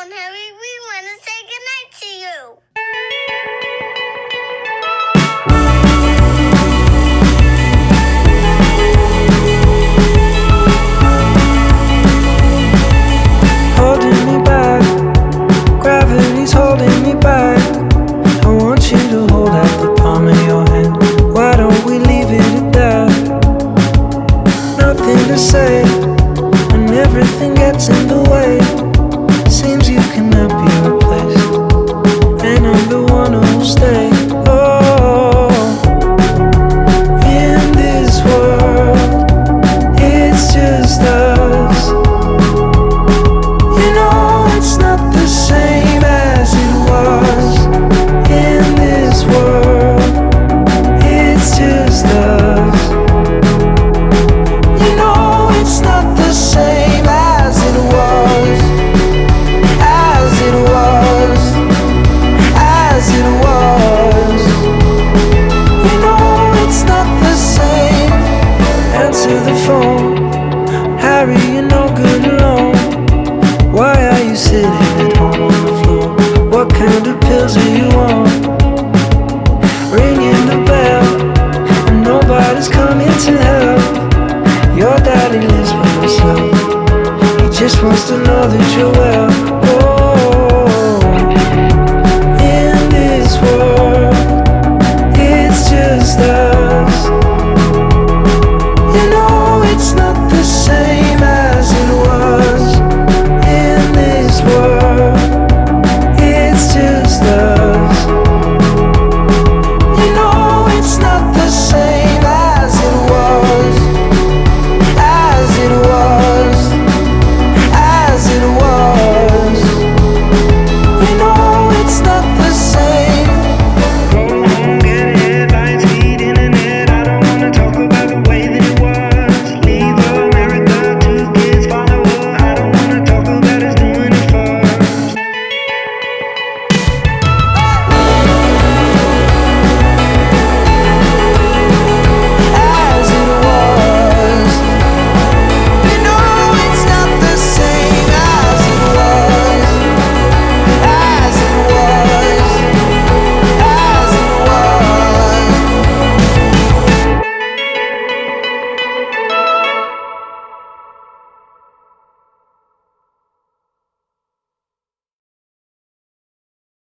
on, Harry. We want to say goodnight to you. Holding me back, gravity's holding me back. I want you to hold out the palm of your hand. Why don't we leave it at that? Nothing to say when everything gets in the way. Seems you cannot be replaced, and I'm the one who'll stay. Oh, in this world, it's just us. You know it's not the same as it was. In this world, it's just us. You know it's not the same as it was. As it was. As it was. You know it's not the same. Answer the phone, Harry, you're no good alone. Why are you sitting